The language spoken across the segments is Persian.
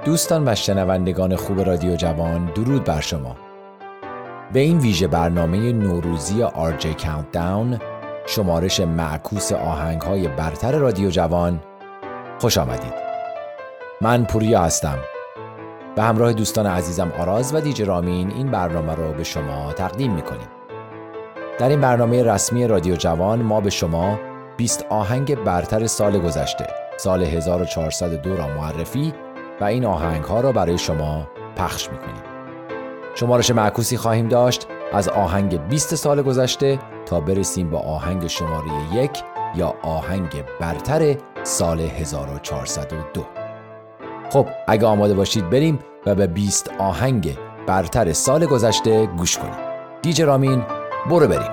دوستان و شنوندگان خوب رادیو جوان، درود بر شما. به این ویژه برنامه نوروزی RJ Countdown، شمارش معکوس آهنگ‌های برتر رادیو جوان، خوش آمدید. من پوریا هستم. به همراه دوستان عزیزم آراز و دیجی رامین این برنامه رو به شما تقدیم می‌کنیم. در این برنامه رسمی رادیو جوان ما به شما 20 آهنگ برتر سال گذشته، سال 1402 را معرفی و این آهنگ‌ها را برای شما پخش می‌کنیم. شمارش معکوسی خواهیم داشت از آهنگ 20 سال گذشته تا برسیم با آهنگ شماره 1 یا آهنگ برتر سال 1402. خب اگه آماده باشید بریم و به 20 آهنگ برتر سال گذشته گوش کنیم. دیجی رامین برو بریم.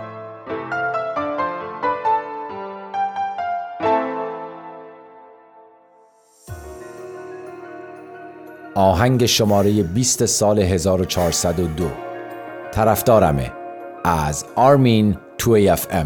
آهنگ شماره 20 سال 1402 طرفدارمه از آرمین 2AFM.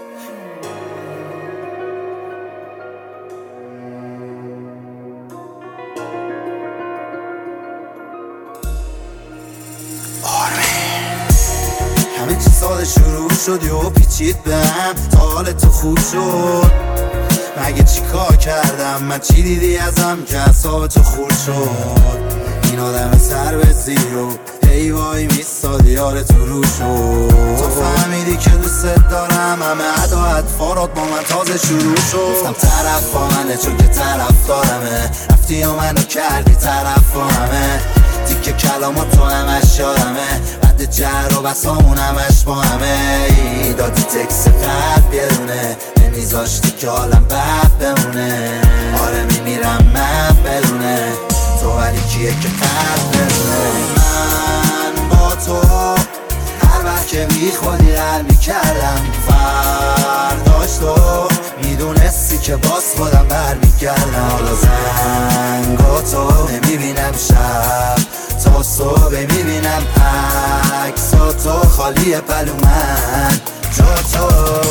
همه چی سال شروع شد و پیچید بهم تا حال تو خوب شد. مگه چی کار کردم من، چی دیدی ازم که اعصاب تو خورد شد؟ این آدم سر به زیرو هی وای میستاد یار تو رو شد. تو فهمیدی که دوست دارم، همه ادا اطفارات با من تازه شروع شد. گفتم طرف با منه چون که طرف دارمه، رفتی و منو کردی طرف با همه. تیکه کلامات تو همش یادمه، بعد جر و بسامون همش با همه. دادی تکس قلب بیرونه، نمیذاشتی که حالم بد بمونه. آره میمیرم من بدونه تو، ولی کیه که قلب بدونه. من با تو هر وقت که بیخودی حل میکردم، فرداش تو میدونستی که باز خودم برمیگردم. حالا زنگاتو نمیبینم شب تا صبح، میبینم عکساتو خالی پلو من جا تو.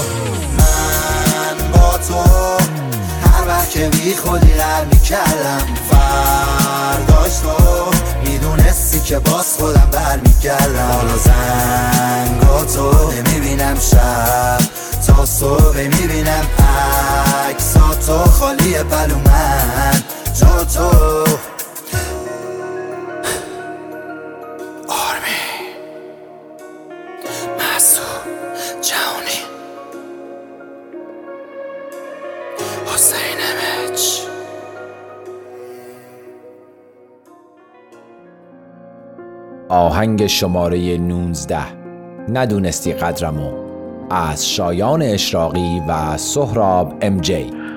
من با تو هر وقت که بی خودی رد میکردم، فرداش تو میدونستی که باز خودم برمیگردم. حالا زنگاتو نمیبینم شب تا صبح، میبینم عکساتو خالی پلو من جا تو. آهنگ شماره 19 ندونستی قدرمو از شایان اشراقی و سهراب MJ.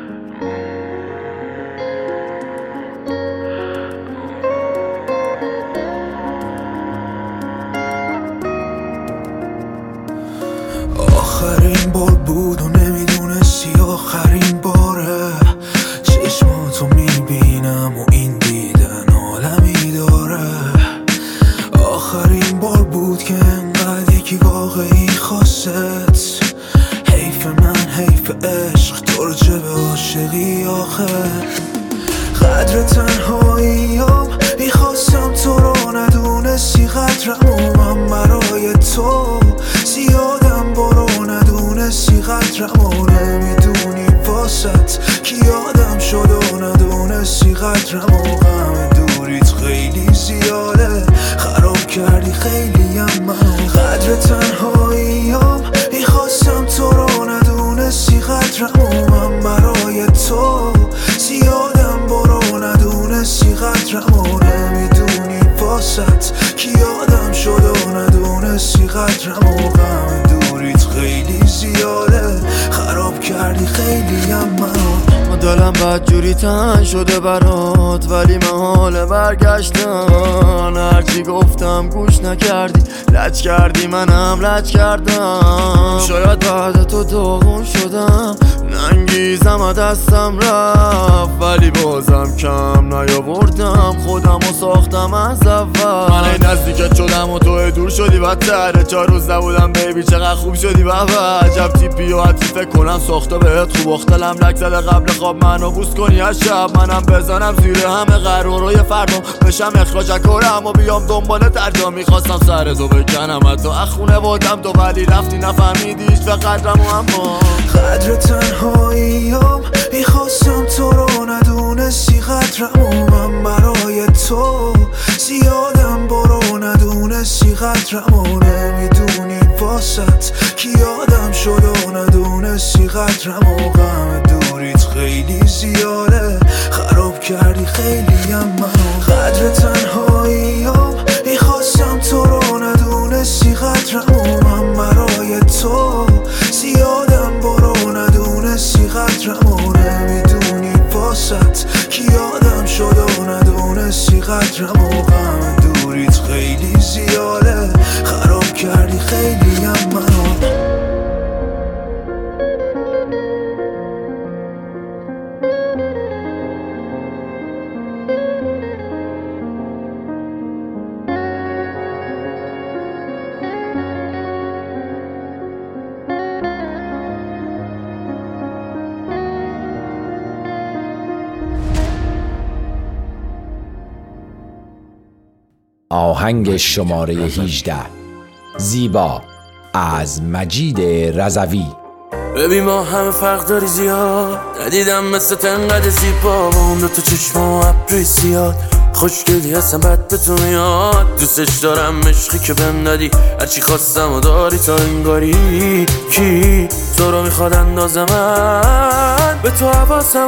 آخرین بار بود و نمیدونستی آخرین باره. چشماتو میبینم و این دیدن عالمی داره. آخرین بار بود که انقدر یکی واقعی خواست. حیف من حیف عشق تو رو چه به عاشقی آخه. قدر تنهاییم میخواستم تو رو ندونستی قدرمو من برای تو. زیادم برو ندونستی قدرمو، نمیدونی واسط کی یادم شد و ندونستی قدرمو. غم دوریت خیلی زیاده، خراب کردی خیلی منو. قدر تنهاییم میخواستم تو رو ندونستی قدرمو من برای تو. زیادم برو ندونستی قدرمو، نمیدونی واسط کی یادم شد و ندونستی قدرمو. غم دوریت خیلی زیاده، خراب کردی خیلی منو. دلم بدجوری تنگ شده برات، ولی من حال برگشتن. هرچی گفتم گوش نکردی، لج کردی منم لج کردم. شاید بعد تو داغون شدم، ننگیزم و دستم رفت، ولی بازم کم نیاوردم، خودمو ساختم از اول. من نزدیکت شدم و تو دور شدی بدتره 4 روز نبودم بیبی چقدر خوب شدی بابا عجب تیپی و حتی فکر کنم ساخته بهت خوب اختلم لک زده قبل خواب منو بوس کنی از شب منم بزنم زیر همه قرارای فردام بشم اخراج کنم و بیام دنبال ترجا میخواستم سر تو بکنم حتی اخونه بودم تو ولی رفتی نفهمیدیش و قدرم و اما قدر تنهاییم میخواستم تو رو ندونستی قدرم و من برای تو زیادم برو ندونستی قدرم و نمیدونی واسط کی یادم شد و ندونستی قدرم و غم دوریت خیلی زیاده خراب کردی خیلی منو قدر تنهاییم میخواستم تو رو ندونستی قدرم و من برای تو زیادم برو ندونستی قدرم و نمیدونی واسط کی یادم شد و ندونستی قدرم و غم دوریت خیلی زیاده خراب کردی خیلی منو آهنگ شماره 18 زیبا از مجید رضوی. ببین ما همه فرق داری زیاد ندیدم مثل تنقدر زیبا با اون 2 چشم و ابروی زیاد خوشگلی هستم بد به تو میاد دوستش دارم عشقی که بهم دادی هرچی خواستم و داری تا انگاری کی تو رو میخواد اندازه من به تو حواسم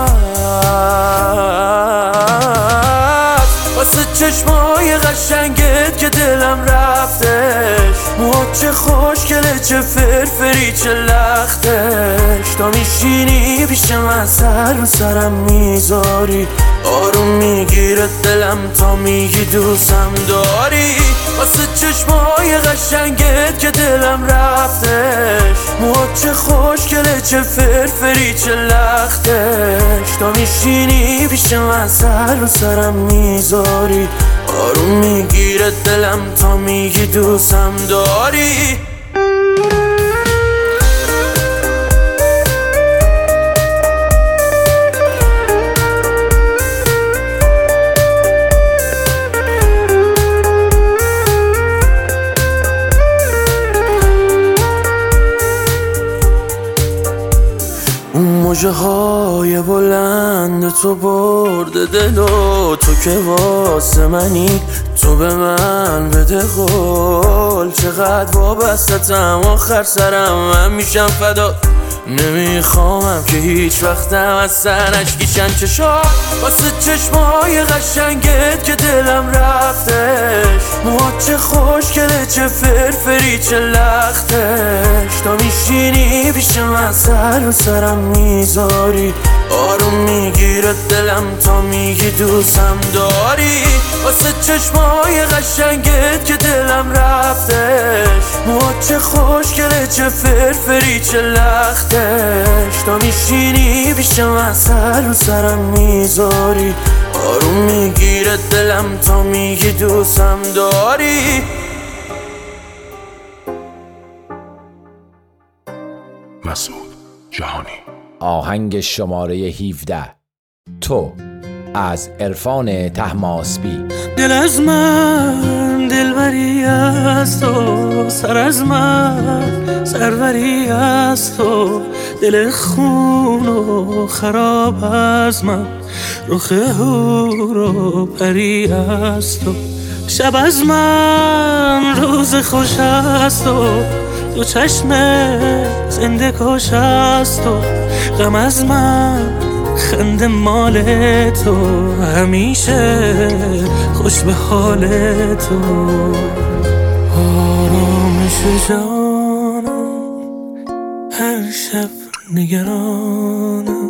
واسه چشمای قشنگت که دلم رفتش موهات چه خوشگله چه فرفری چه لختش تا میشینی پیش من سر رو سرم میذاری آروم میگیره دلم تا میگی دوستم داری واسه چشمای قشنگت که دلم رفتش موهات چه خوشگله چه فرفری چه لختش تا میشینی پیش من سر رو سرم میذاری آروم میگیره دلم تا میگی دوستم داری موجه های بلند تو برده دل و تو که واسه منی تو به من بده قول چقدر وابستتم آخر سرم من میشم فدا نمیخوامم که هیچ وقتم از سرش کشن چشا واسه چشمای قشنگت که دلم رفتش موهات چه خوشگله چه فرفری چه لختش تا میشینی پیش من سر رو سرم میذاری آروم میگیره دلم تا میگی دوستم داری واسه چشمای قشنگت که دلم رفتش موهات چه خوشگله چه فرفری چه لختش تا میشینی پیش من سر رو سرم میذاری آروم میگیره دلم تا میگی دوستم داری مسعود جهانی. آهنگ شماره 17 تو از عرفان طهماسبی. دل از من دلبری از تو سر از من سروری از تو دل خون و خراب از من رخ هور و پری از تو شب از من روز خوش از تو تو چشم زنده کش از تو غم از من خنده مال تو همیشه خوش به حال تو آرامش جانم هر شب نگرانم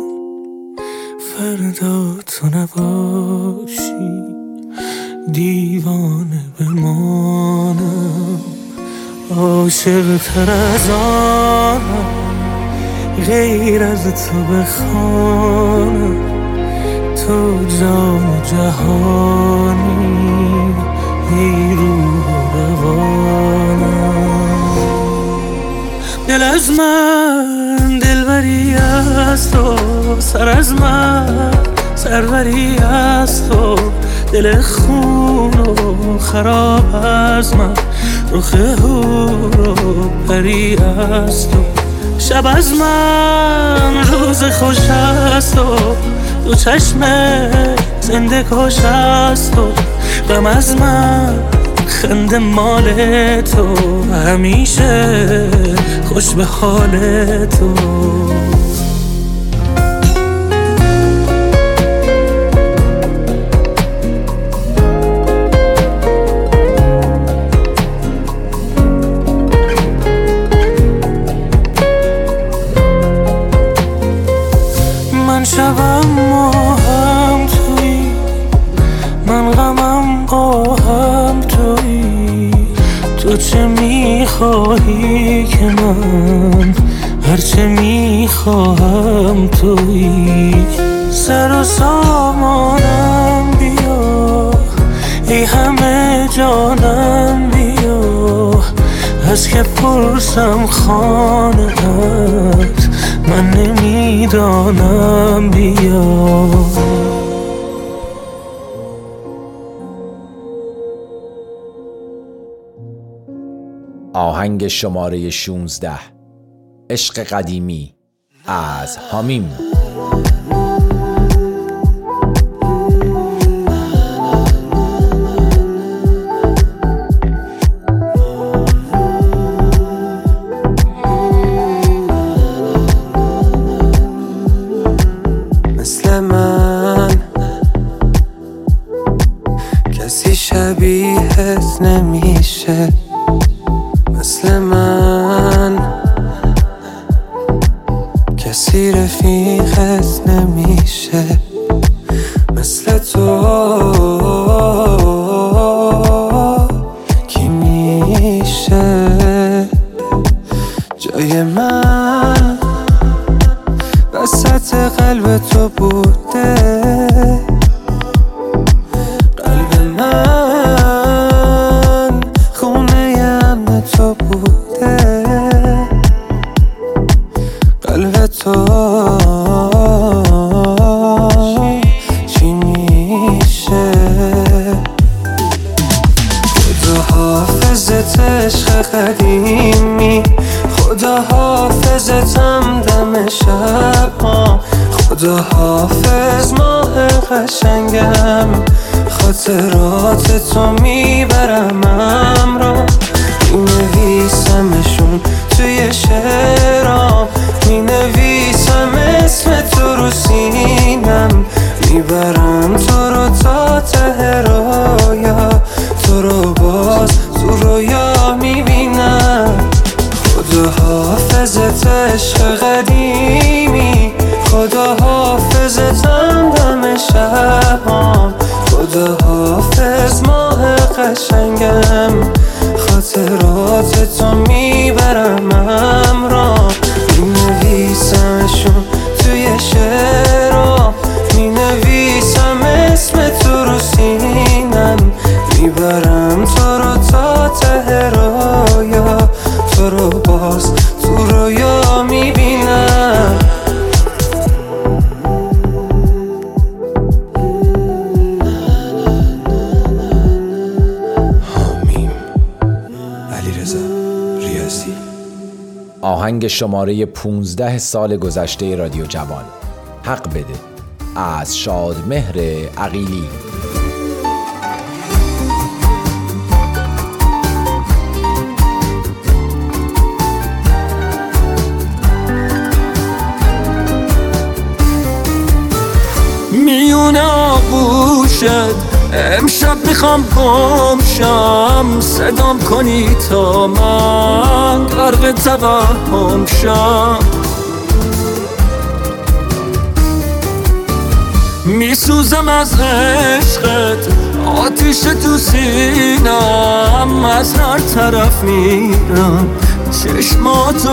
فردا تو نباشی دیوانه بمانم عاشق تر از آنم غیر از تو بخوانم تو جان جهانی ای روح دل از من دلبری از تو، سر از من سروری از تو، دل خون و خراب از من، رخ هور و پری از تو. شب از من روز خوش از تو، دو چشم زنده کش از تو. غم از من خنده مال تو، همیشه خوش به حال تو. من شبم ماهم توی، من غمم آهم توی. تو چه میخواهی که من هرچه میخواهم توی. سر و سامانم بیا، ای همه جانم بیا. از که پرسم خانه‌ات من نمیدانم بیا. آهنگ شماره 16 عشق قدیمی از حمیم. مثل من کسی شبیهت نمیشه، مثل من کسی رفیقت نمیشه، مثل تو کی میشه. جای من وسط قلب تو بوده، قلب من خونه امن تو بوده، قلب تو چی میشه. خدا حافظت عشق قدیمی، خدا حافظتم دم شب ها. خدا حافظ ماه قشنگم، خاطرات تو میبرم همراه. مینویسمشون توی شعرام، مینویسم اسم تو رو سینم. میبرم تو رو تا ته رویا، تو رو باز تو رویا میبینم. خدا حافظت عشق قدیمی، خدا حافظتم دم شبام. خدا حافظ ماه قشنگم، خاطرات تو میبرم همراه. مینویسمشون توی شعرام، مینویسم اسم تو رو سینم. میبرم تو رو تا ته رویا، تو رو باز تو رویا میبینم. حمیم علیرضا ریاضی. آهنگ شماره 15 سال گذشته رادیو جوان، حق بده از شادمهر عقیلی. میون آغوشت امشب میخوام گم شم، صدام کنی تا من غرق توهم شم. میسوزم از عشقت، آتیش تو سینم. از هر طرف میرم چشماتو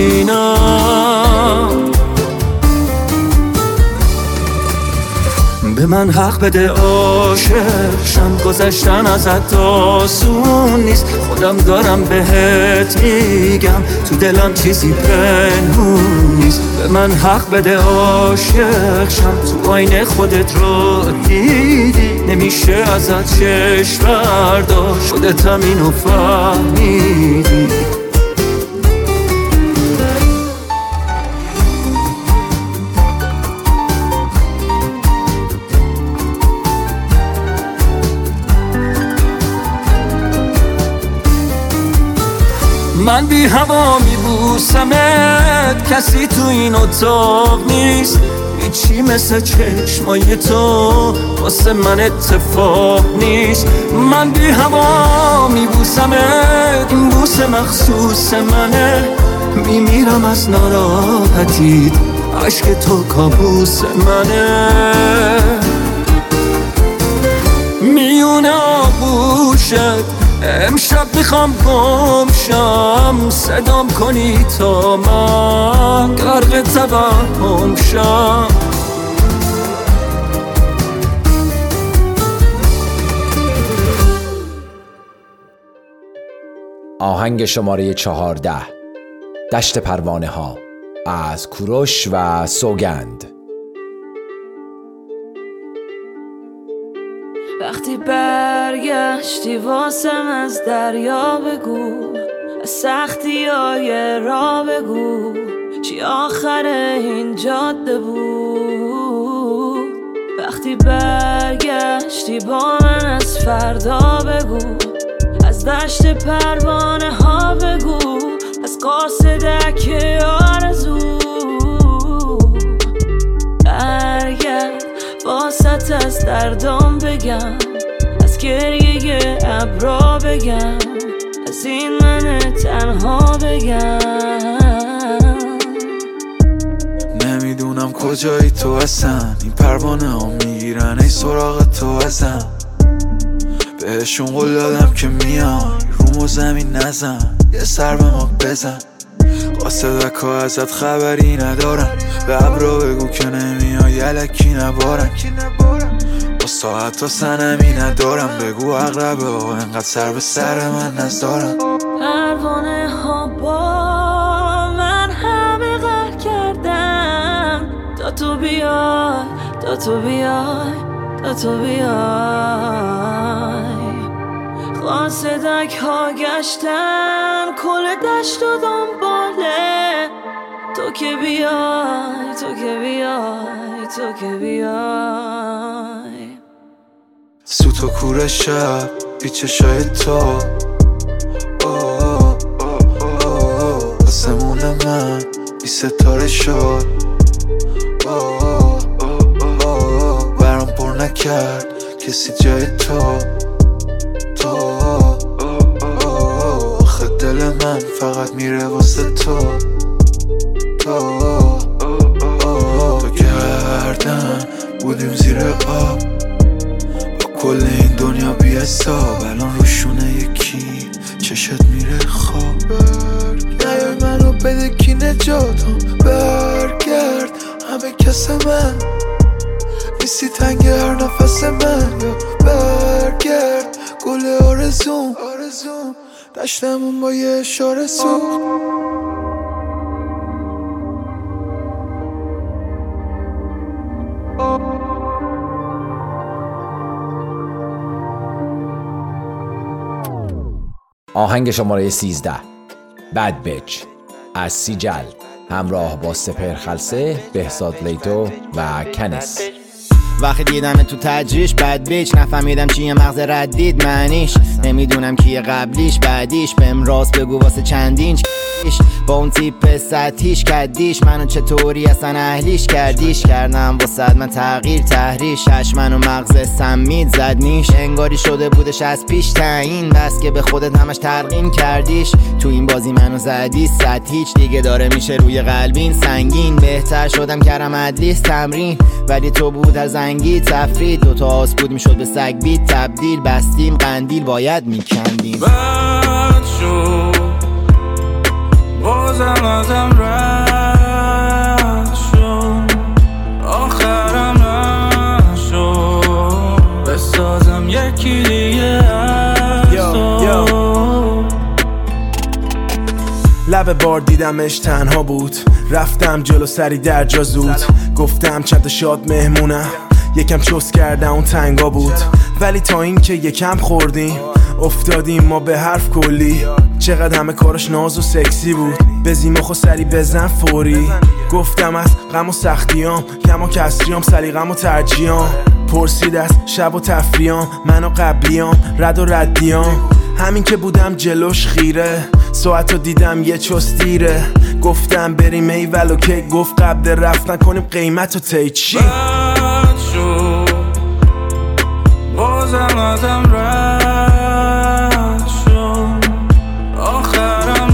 میبینم. به من حق بده عاشق شم، گذشتن ازت آسون نیست، خودم دارم بهت میگم تو دلم چیزی پنهون نیست. به من حق بده عاشق شم، تو آینه خودت رو دیدی، نمیشه ازت چشم برداشت، خودتم اینو فهمیدی. من بی هوا میبوسمت، کسی تو این اتاق نیست، هیچی مثل چشمای تو واسه من اتفاق نیست. من بی هوا میبوسمت، این بوسه مخصوص منه، میمیرم از ناراحتیت، عشق تو کابوس منه. میونه آغوشت امشب میخوام گم شم، صدام کنی تا من غرق توهم شم. آهنگ شماره 14 دشت پروانه ها از کوروش و سوگند. وقتی برگشتی واسم از دریا بگو، از سختی های را بگو، چی آخر این جاده بود. وقتی برگشتی با من از فردا بگو، از دشت پروانه ها بگو، از قاصدک آرزو. برگرد واسط از دردام بگم، از گریه ابرا بگم، از این من تنها بگم. نمیدونم کجایی تو اصلا، این پروانه ها میگیرن ای سراغ تو ازم. بهشون قول دادم که میای رومو زمین نزن، یه سر به ما بزن. قاصدک ها ازت خبری ندارن، به ابرا بگو که نمیای الکی نبارن. با ساعت و سنمی ندارم، بگو اقربه ها انقدر سر به سر من نذارن. پروانه ها با من همه غر کردن، تا تو بیای، تا تو بیای، تا تو بیای. قاصدک ها گشتن کل دشت و دنباله، تو که بیای، تو که بیای، تو که بیای. سوت و کور شب بی چشای تو، آسمون من بی ستاره شد، برام پر نکرد کسی جای تو. آخه دل من فقط میره واسه تو. تو گردن بودیم زیر آب، با کل این دنیا بی حساب، الان روشونه یکی چشت میره خواب. نیای منو بده کی نجاتم، برگرد همه کس من نیستی تنگ هر نفس من. برگرد گل آرزوم، دشتمون با یه اشاره سوخت. آهنگ شماره 13 بد بیچ از سیجل همراه با سپهر خلسه، بهزاد لیتو و کنس. وقتی دیدم تو تجریش بد بیچ، نفهمیدم چیه مغز ردید معنیش، نمیدونم کیه قبلیش بعدیش، بهم راست بگو واسه چندینچ با اون تیپ سطحیش کدیش، منو چطوری اصلا اهلیش کردیش، کردم واسه من تغییر تحریش، چشمن و مغز سمید زد نیش، انگاری شده بودش از پیش تعیین، بس که به خودت همش تلقین کردیش، تو این بازی منو زدی صد هیچ، دیگه داره میشه روی قلبین سنگین، بهتر شدم کردم ادلیس تمرین، ولی تو بود از زنگی تفرید، دوتا آس بود میشد به سگ بید تبدیل، بستیم قندیل باید میکندیم. بد شد بازم ازم رد شد، آخرم نشد، یکی دیگه از تو. لب بار دیدمش تنها بود، رفتم جلو سری در جا زود، گفتم چند تا شاد مهمونم، یکم چوس کردم اون تنگا بود، ولی تا این که یکم خوردیم افتادیم ما به حرف کلی. چقدر همه کارش ناز و سکسی بود، بزیمخو سری بزن فوری. گفتم از غم و سختیام، کم و کسریام، سلیقم و ترجیام. پرسید از شب و تفریام، من و قبلیام، رد و ردیام. همین که بودم جلوش خیره، ساعتو دیدم یه چستیره. گفتم بریم ایول اوکی، گفت قبل رفتن کنیم قیمتو تی. چی؟ بد شد بازم ازم رد شد، آخرم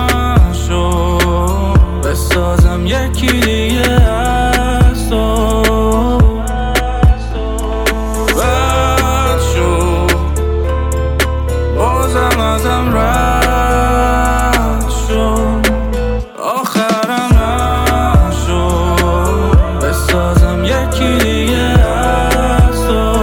نشد بسازم یکی دیگه از تو. بد شد بازم ازم رد شد، آخرم نشد بسازم یکی دیگه از تو.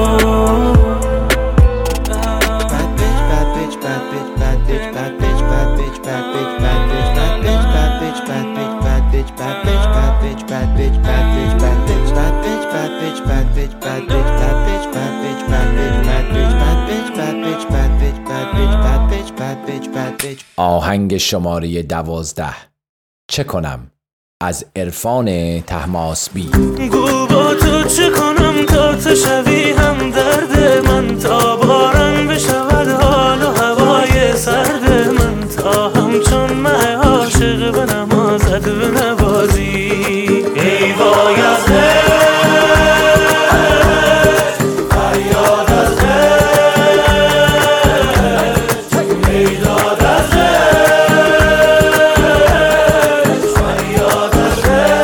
آهنگ شماره 12 چه کنم از عرفان طهماسبی. گو با تو چه کنم تا تو شوی هم درد من، تا باران بشود حال و هوای سرد من، تا همچون مه عاشق به نمازت بنوازی. ای وای از فریاد از ای داد از فریاد از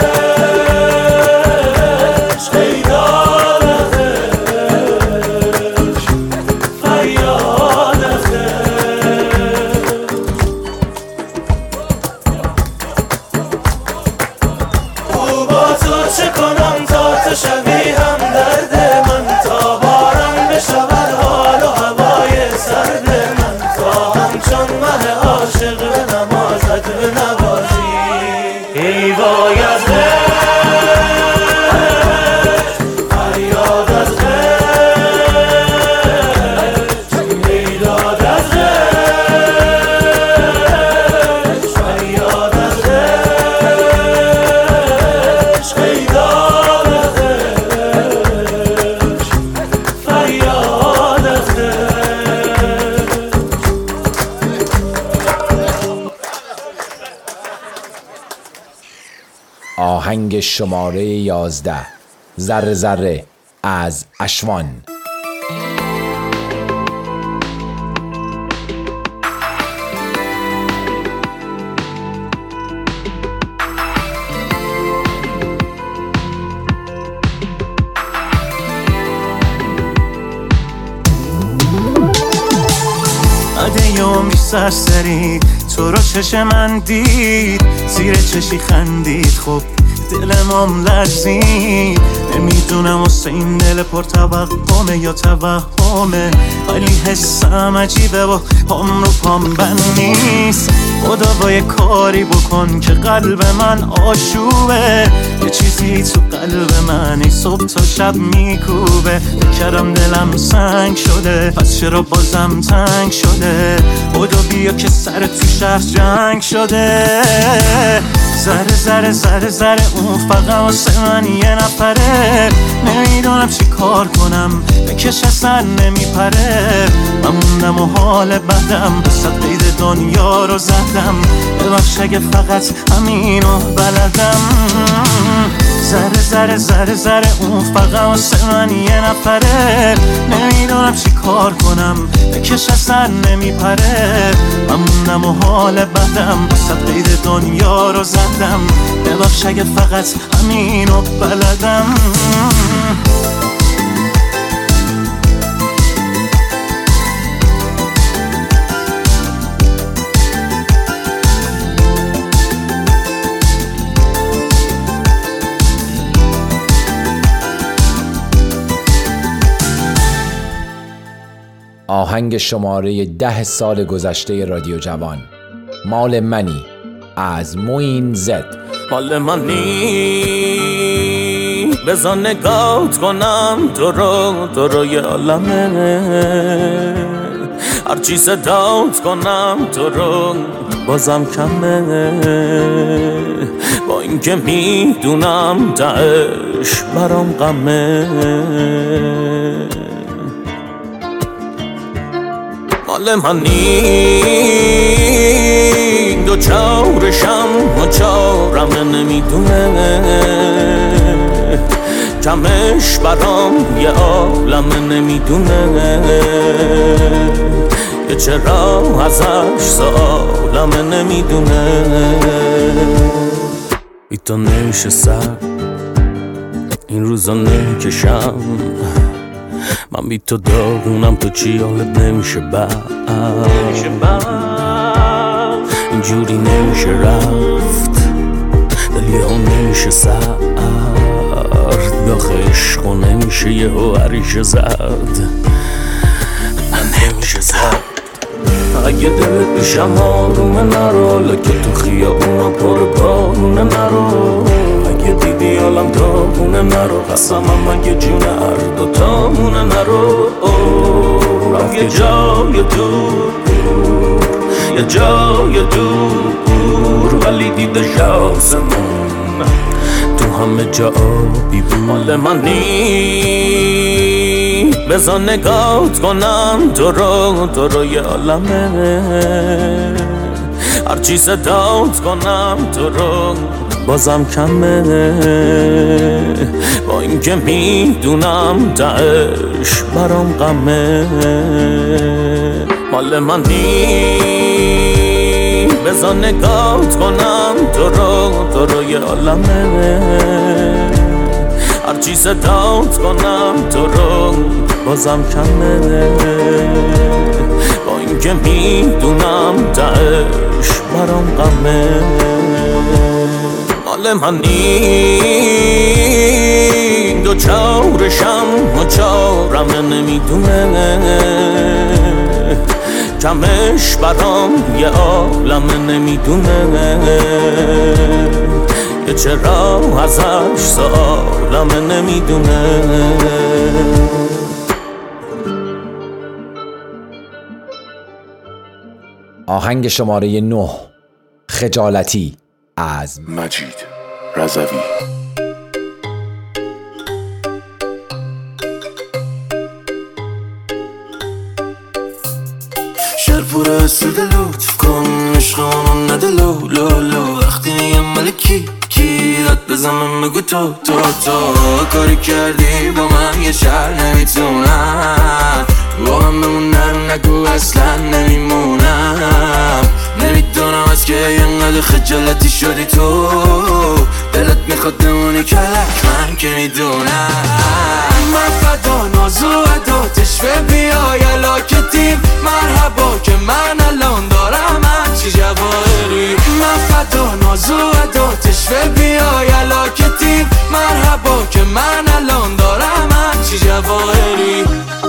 ای داد از فریاد از. او با تو چه کنم تا تو شوی هم درد من، تا باران بشود حال و هوای سرد من، تا همچون مه عاشق به نمازت بنوازی. ای وای از فریاد از ای داد از فریاد از ای داد از فریاد از. آهنگ شماره 11 ذره ذره از اشوان. عده عمری سرسری تو رو چشم من دید، زیر چشی خندید، خب دلم لرزید. نمیدونم واسه این دل پر توقمه یا توهمه، ولی حسم عجیبه و پام رو پام بند نیست. خدا با یه کاری بکن که قلب من آشوبه، یه چیزی تو قلب من ای صبح تا شب میکوبه. فکرم دلم سنگ شده، پس چرا بازم تنگ شده؟ خدا بیا که سر تو شهر جنگ شده. ذره ذره ذره ذره اون فقط واسه من یه نفره، نمیدونم چی کار کنم بکش اصلا نمیپره. من موندم و حال بدم، بسات قید دنیا رو زدم، ببخش اگه فقط همینو بلدم. ذره ذره ذره ذره اون فقط واسه من یه نفره، نمیدونم چی کار کنم بکش اصلا نمیپره. من موندم و حال بدم، بسات قید دنیا رو زدم، ببخش اگه فقط همینو بلدم. آهنگ شماره 10 سال گذشته رادیو جوان، مال منی از موین زد. مال منی بذار نگات کنم تو رو یه عالمه، هرچی صدات کنم تو رو بازم کمه، با اینکه میدونم تهش برام غمه. مال منی دو چارشم و چارم نمیدونه، کمش برام یه عالمه نمیدونه، یه چرا ازش سالمه نمیدونه. بی تو نشستم این روزا نکشم، من بی تو داغونم، تو چی حالت نمیشه بعد، اینجوری نمیشه رفت، دل یهو نمیشه سرد، داخل عشقو نمیشه یهو عریشه زد، نمیشه زد. اگه دلت بشم آرومه نرو، لکه تو خیابونا پر بارونه نرو، اگه دیدی حالم داغونه نرو، قسمم اگه جون هر دوتامونه نرو. رفت یه جای دور، یه جای دور، ولی دیدش آسمون تو همه جا آبی بود. مال منی بذار نگات کنم تو رو یه عالمه، هرچی صدات کنم تو رو بازم کمه، با اینکه میدونم تهش برام غمه. مال منی بذار نگات کنم تو رو یه عالمه، هرچی صدات کنم تو رو بازم کمه، با اینکه میدونم تهش برام غمه. مال منی دو چارشم و چارم نمیدونه، کمش برام یه عالمه نمیدونه، یه چرا ازش سالمه نمیدونه. آهنگ شماره 9 خجالتی از مجید رضوی. شهر پر اسود لطف کن عشقانو نده لو لو لو، وقتی میگم ملکی کی داد بزنم بگو تو کاری کردی با من یه شهر نمیتونم با من بمونم، نگو اصلا نمیمونم، نمیدونم از که اینقدر خجالتی شدی تو، دلت میخواد بمونی کلک من که میدونم، من فدا نازو عداتش و بیای علاکتیم، مرحبا که من الان دارم همچی جواهری، من فدا نازو عداتش و بیای علاکتیم، مرحبا که من الان دارم همچی جواهری.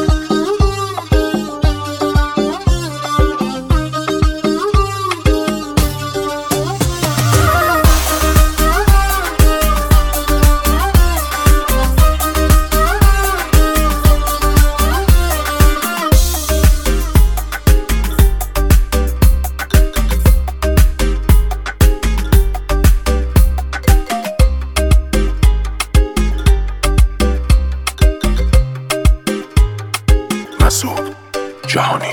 مسعود جهانی.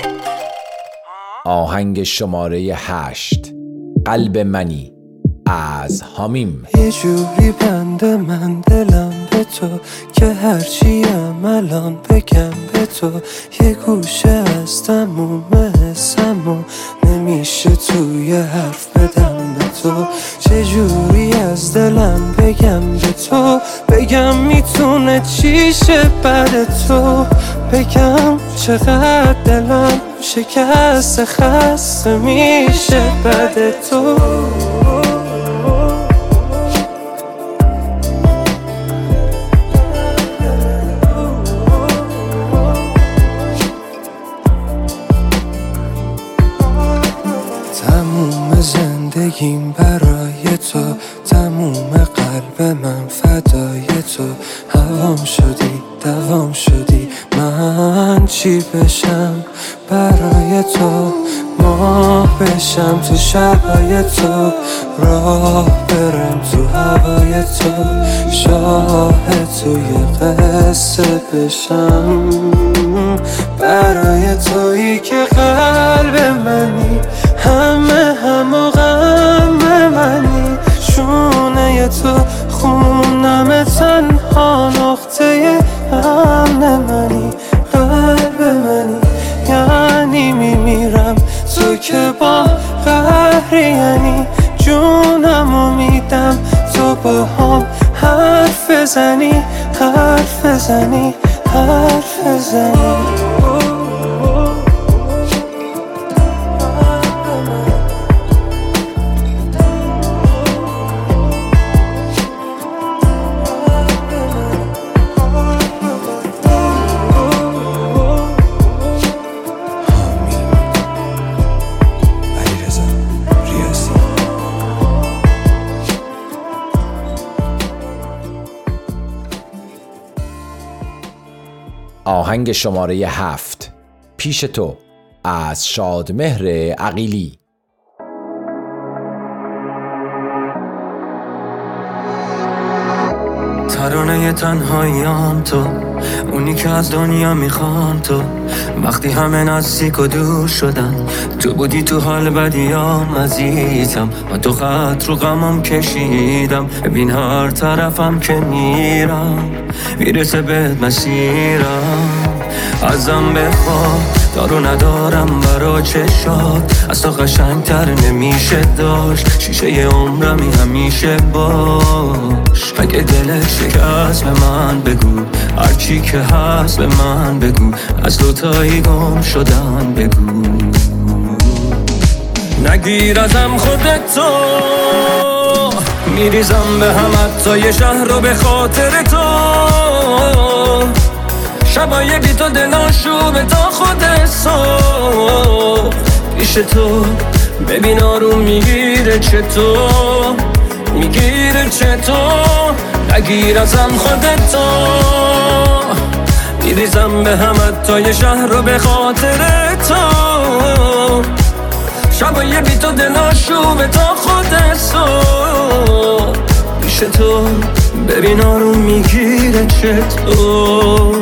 آهنگ شماره 8 قلب منی از حمیم. یه جوری بنده من دلم به تو که هرچیم الان بگم به تو، یه گوشه از تموم حسمو نمیشه توی حرف بدم به تو، چه جوری از دلم بگم به تو، بگم میتونه چیشه بعد تو، بگم چقدر دلم شکست خسته میشه بعد تو. زندگیم برای تو، تموم قلب من فدای تو. هوام شدی دوام شدی، من چی بشم برای تو؟ ماه بشم تو شبای تو، راه برم تو هوای تو، شاهد توی قصه بشم برای تویی که قلب منی، همه و غم منی، شونه تو خونم تنها نقطه امن منی، قلب منی یعنی میمیرم تو که با قهری، یعنی جونمو میدم تو با هم حرف بزنی، حرف بزنی، حرف بزنی. آهنگ شماره 7 پیش تو از شادمهر عقیلی. ترانه تنهاییام تو، اونی که از دنیا میخوام تو. وقتی همه نزدیک و دور شدن، تو بودی تو حال بدیام عزیزم. و تو خط رو غمم کشیدم، ببین هر طرفم که میرم میرسه بهت مسیرم. ازم بخواه دارو ندارم برا چشات، از تو قشنگتر نمیشه داشت. شیشه عمرمی همیشه باش، اگه دلت شکست به من بگو، هرچی که هست به من بگو، از دوتایی گم شدن بگو. نگیر ازم خودتو، میریزم به هم حتی یه شهر رو به خاطر تو. شبای بی تو دلاشوبه تا خود صبح پیش تو، ببین آروم میگیره چطور، میگیره چطور. نگیر ازم خودتو، میریزم به هم حتی یه شهر رو به خاطر تو. شبای بی تو دلاشوبه تا خود صبح پیش تو، ببین آروم میگیره چطور.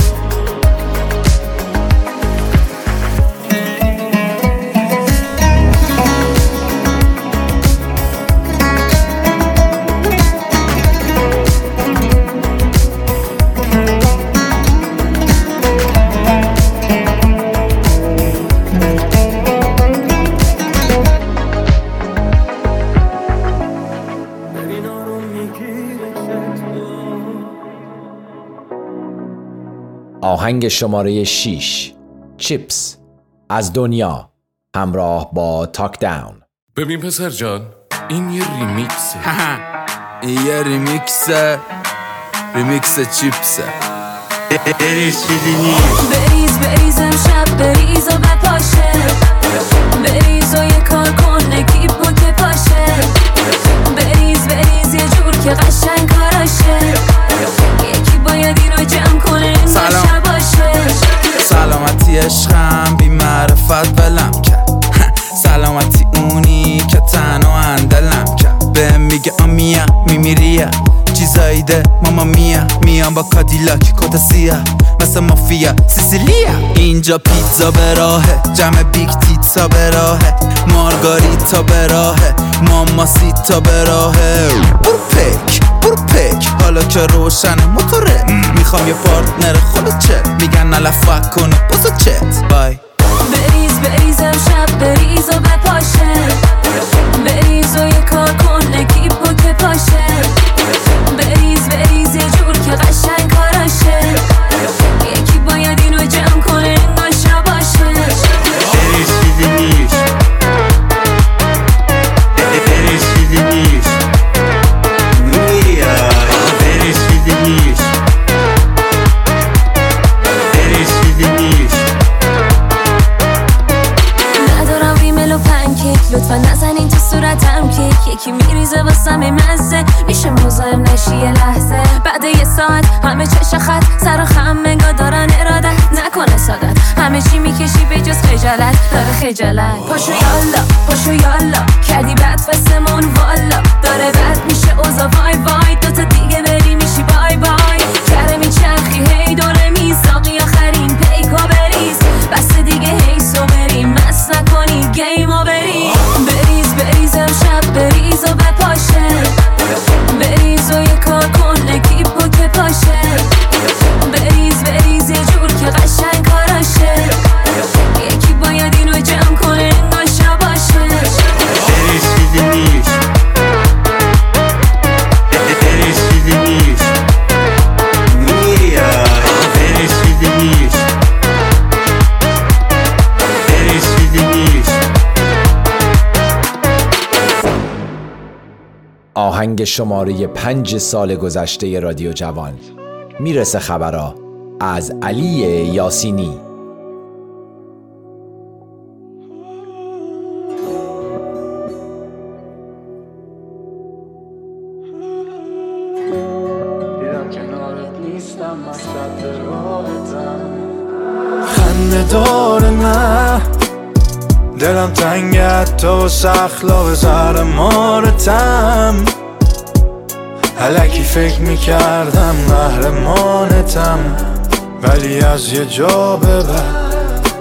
آهنگ شماره 6 چیپس از دنیا همراه با تاک داون. ببین پسر جان، این یه ریمیکسه. این یه ریمیکسه، ریمیکس چیپسه. بریز بریز امشب بریز و بپاشه، بریز و یه کار کن نگیب که پاشه. بریز بریز یه جور که قشنگ کاراشه، یکی باید اینو جمع کنه این باشه باشه. سلامتی عشقم بی معرفت بلم کرد، سلامتی اونی که تنها اندلم کرد. به میگه آمیا میمیریه چیزایی ده ماما میا، میام با کادیلاک کت سیاه مثل مافیا سیسیلیا. اینجا پیتزا به راهه، جمع بیگ تیتزا به راهه، مارگاریتا به راهه، ماماسیتا به راهه. برو پک حالا که روشنه موتوره، میخوام یه پارتنر خودت چه میگن نلفک کنه بسو چت بای. بریز بریز امشب بریز و بپاشه، بریز و یه کار کن نگیب که پاشه. بریز بریز یه جور که قشنگ کاراشه، یکی باید اینو جمع کنه این باشه باشه. بریز چیزی نیست، بریز چیزی نیست، بریز چیزی نیست، بریز چیزی نیست. خجالت. پاشو یالا پاشو یالا کردی بد قسمون والا، داره بد میشه اوزا وای وای، دوتا دیگه بری میشی بای بای. کره میچرخی هی دوره میساقی آخرین پیکا بریز، بس دیگه هیسو بریم مست نکنی گیمو بریز. بریز بریز امشب بریز و بپاشه، بریز و یه کار کن نکیپو که پاشه، بریز بریز یه جور که قشنگ کاراشه، یکی باید اینو جمع کنه نگاشا باشه. رسیده نیست رسیده نیست میاد رسیده نیست رسیده نیست. آهنگ شماره 5 سال گذشته رادیو جوان، میرسه خبرها از علی یاسینی. خنده داره نه دلم تنگت تو سخلا زهر مارتم، الکی فکر میکردم قهرمانتم، ولی از یه جا به بعد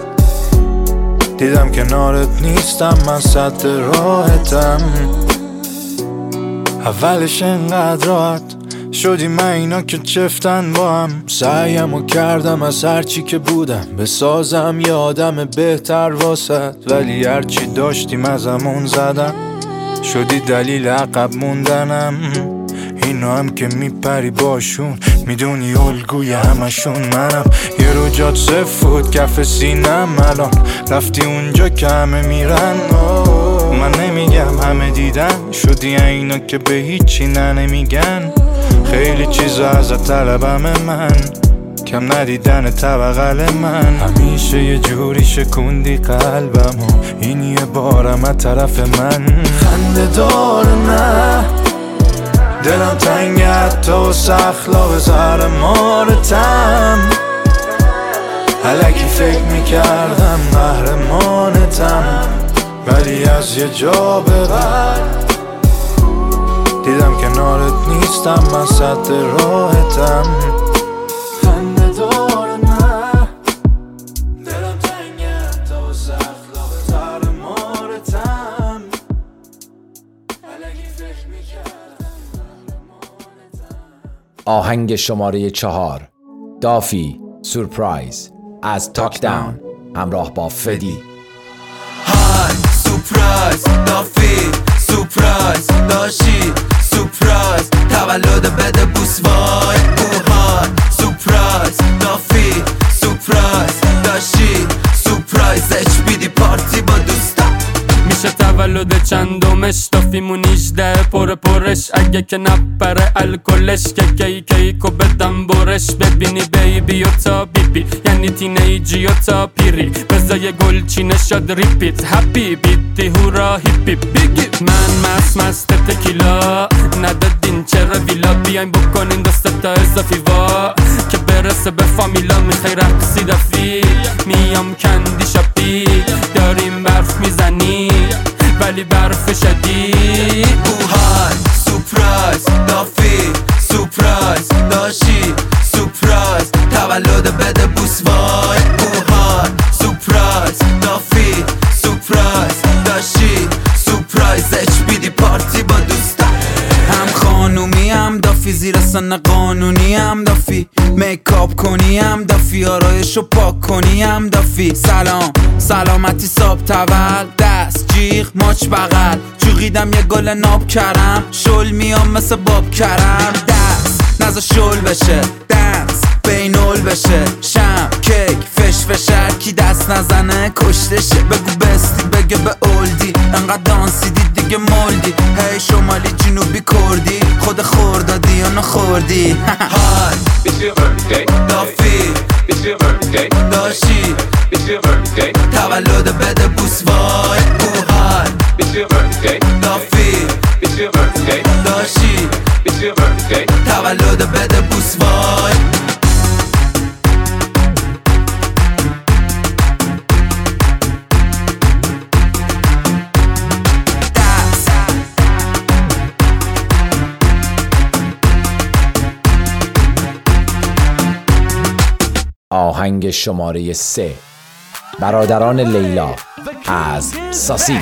دیدم کنارت نیستم، من سد راحتم. اولش انقدر راحت شدی من اینا که چفتن با هم، سعیمو کردم از هرچی که بودم بسازم یه آدم بهتر واسد، ولی هرچی داشتیم ازمون زدم، شدی دلیل عقب موندنم. اینا هم که میپری باشون میدونی الگوی همشون منم، یه رو جات سفود کف سینم، الان رفتی اونجا که همه میرن. من نمیگم همه دیدن، شدی اینا که به هیچی نمیگن، خیلی چیزا ازت طلبم من، کم ندیدن بغل من، همیشه یه جوری شکوندی قلبم و این یه بارم از طرف من. خنده داره نه دلم تنگت تو سخلا به زهر مارتم، الکی فکر میکردم قهرمانتم، ولی از یه جا به بعد دیدم کنارت نیستم، من سد راحتم. خنده داره نه دلم تنگت تو سخلا به زهر مارتم، الکی فکر میکردم قهرمانتم. آهنگ شماره 4 دافی سورپرایز از تاک داون همراه با فدی. های سورپرایز دافی سورپرایز داشی سورپرایز تولد بده بوس وای اوهای سورپرایز دافی سورپرایز داشی سورپرایز اچ بی دی پارتی با دوستم. میشه تولد چندمش دافیمون 18 پرش، اگه که نپره الکلش که کیکو بدم برش، ببینی بیبی و تا بیبی یعنی تینیجی و تا پیری، بزای گل چینه شد ریپیت هپی بیتی هورا هیپی بیگی. من مست تکیلا ندادین چرا ویلا، بیاین بکنین دست تا اضافی وا که برسه به فامیلا، میخوای رقصی دافی میام کندی شاپی، داریم برف میزنی ولی برف شدید. اوهای سورپرایز دافی سورپرایز داشی سورپرایز تولد بده بوس وای اوهای سورپرایز دافی سورپرایز داشی سورپرایز اچ بی دی پارتی با دوستم. هم خانومی هم دافی زیر سن قانونی هم دافی، میکاپ کنی هم دافی، آرایشو پاک کنی هم دافی. سلام سلامتی صاحب تول دست جیغ ماچ بغل، چوقیدم یه گل ناب کرم، شل میام مثل باب کرم، دست نزا شل بشه دنس بینول بشه، شم کیک فش کی دست نزنه کشتشه، بگو بستی بگه به اولدی انقدر دانسیدی دیگه مولدی، هی شمالی جنوبی کردی خود خوردادی یا نخوردی. های دافی داشی تولد بده بوس وای اوهای دافی داشی تولد بده بوس وای. آهنگ شماره 3 برادران لیلا از ساسی.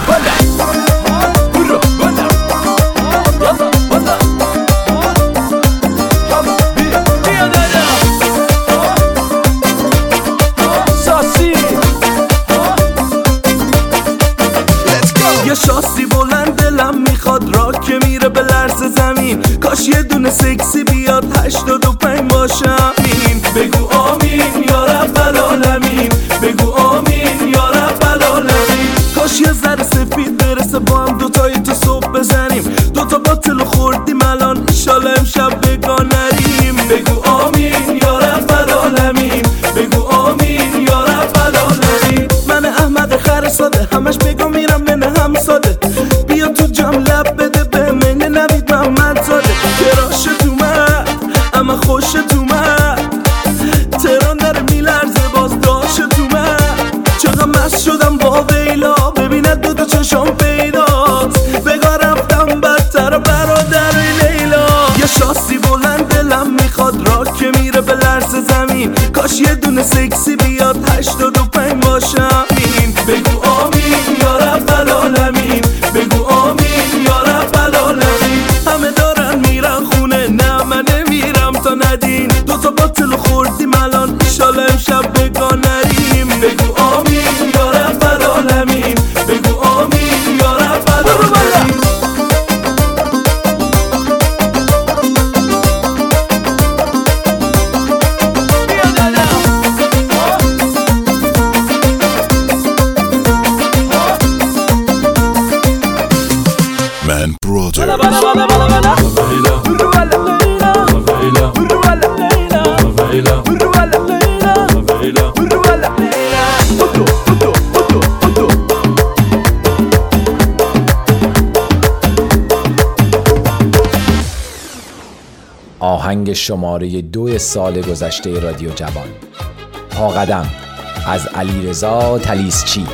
یه شاسی بلند دلم میخواد را که میره به لرز زمین، کاش یه دونه سکسی بیاد 85 باشم. بگو آمین یا رب العالمین، بگو آمین یا رب العالمین. کاش یه ذره سفید برسه با هم دوتایی تو صبح بزنیم، دوتا باطل خوردیم الان انشالله امشب بگاه نریم. بگو آمین یا رب العالمین، بگو آمین یا رب العالمین. من احمد خر ساده همش بگو میرم منه هم ساده، بیا تو جام لب بده به منه نوید محمد زاده. کراشت اومد اما خوشت اومد، تهران داره میلرزه باز داشت اومد. چقدر مست شدم با ویلا ببیند دوتا چشم پیداست، بگاه رفتم بدتر برادر لیلا. یه شاسی بلند دلم میخواد را که میره به لرز زمین، کاش یه دونه سکسی بیاد 85 باشم. بگو آمین یا رب العالمین، بگو آمین یا رب العالمین. همه دارن میرن خونه نه من نمیرم تا ندین، دوتا باطل خوردیم الان انشالله امشب بگاه نریم. بگو آمین یا رب العالمین، بگو آمین یا رب العالمین. من برادر آهنگ شماره 2 سال گذشته رادیو جوان، پا قدم از علیرضا تلیسچی.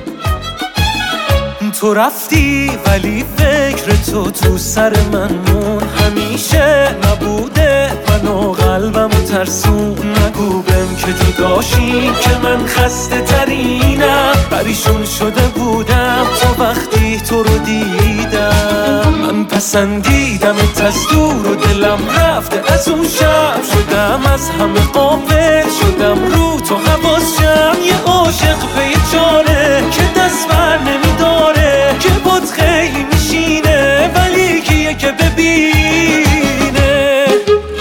تو رفتی ولی فکر تو سر من مون، همیشه نبوده منو قلبمو ترسون. نگو بهم که جداشی که من خسته ترینم، پریشون شده بودم تا وقتی تو رو دیدم. من پسندیدمت از دور و دلم رفته از اون شب، شدم از همه غافل شدم رو تو حواسم. یه عاشق پی چاره که دست بر نمیداره، که بود خیلی میشینه ولی کیه که ببینه.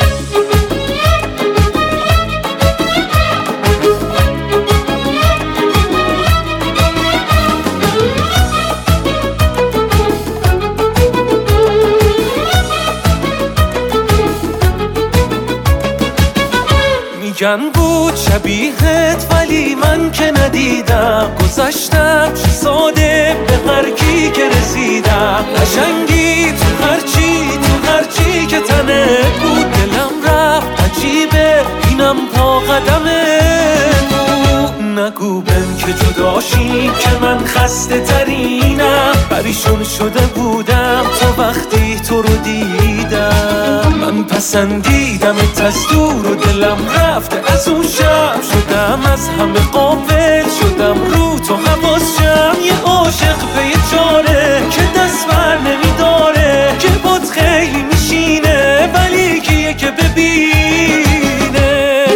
میگن بود شبیهت ولی من که ندیدم، گذشتم ساده به هر کی که رسیدم. قشنگی تو هرچی که تنه بود، دلم رفت عجیبه اینم پا قدمه بود. نگو بهم که جداشی که من خسته ترینم، پریشون شده بودم تا وقتی تو رو دیدم. من پسندیدمت از دور و دلم رفته از اون شب، شدم از همه غافل شدم رو تو حواسم. یه عاشق پی چاره که دست بر نمیداره، که بود خیلی میشینه ولی کیه که ببینه.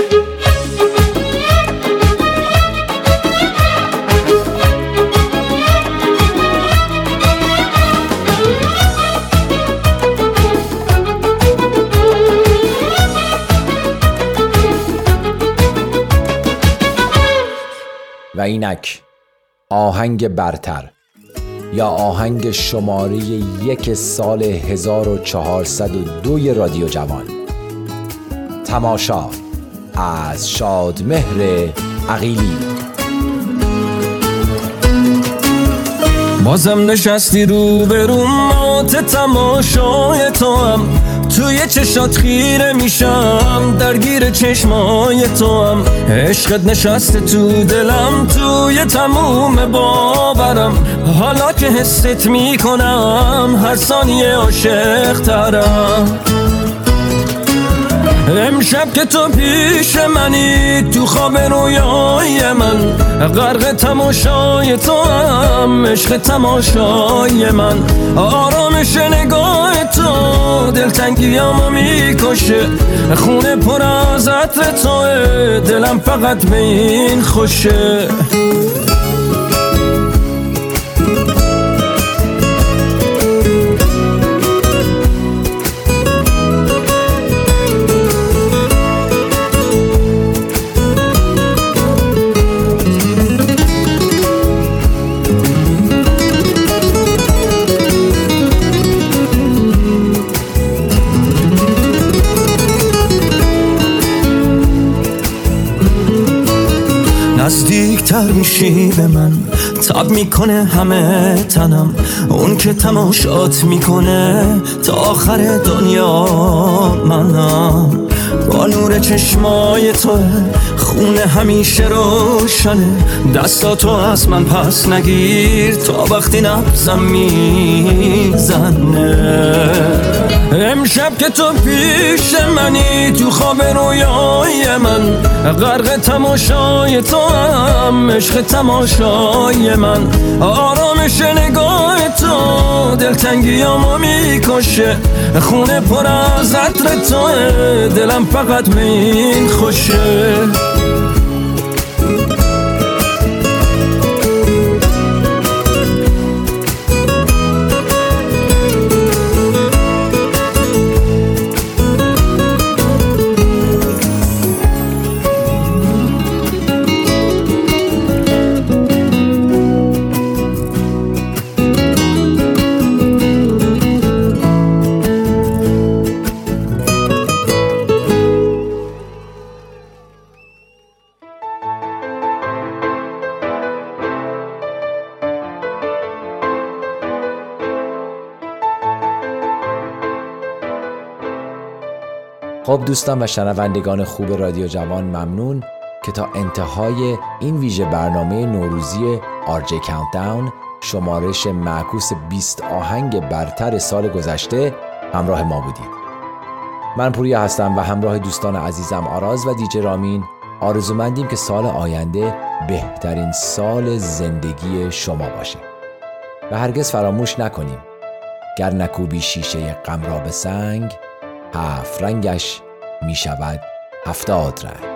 و اینک آهنگ برتر یا آهنگ شماره 1 سال 1402 رادیو جوان، تماشا از شادمهر عقیلی. بازم نشستی رو به رو مات تماشای تو هم، توی چشات خیره میشم درگیر چشمای تو هم. عشقت نشسته تو دلم توی تموم باورم، حالا که حست میکنم هر ثانیه عاشق ترم. امشب که تو پیش منی تو خواب رویای من، غرق تماشای تو هم عشق تماشای من. آرامش نگاه تو دلتنگیامو میکشه، خونه پر از عطر توه دلم فقط به این خوشه. نزدیکتر میشی به من، تب میکنه همه تنم، اون که تماشات میکنه تا آخر دنیا منم. با نور چشمای توه خونه همیشه روشنه، دستاتو از من پس نگیر تا وقتی نبزم میزنه. امشب که تو پیش منی تو خواب رویای من، غرق تماشای تو هم عشق تماشای من. آرامش نگاه تو دلتنگیامو میکشه، خونه پر از عطر توه دلم فقط به این خوشه. خب دوستان و شنوندگان خوب رادیو جوان، ممنون که تا انتهای این ویژه برنامه نوروزی RJ Countdown، شمارش معکوس 20 آهنگ برتر سال گذشته همراه ما بودید. من پوریا هستم و همراه دوستان عزیزم آراز و دیجی رامین آرزومندیم که سال آینده بهترین سال زندگی شما باشه. و هرگز فراموش نکنیم گر نکوبی شیشه غم را به سنگ، 7 رنگش می شود 70 رنگ.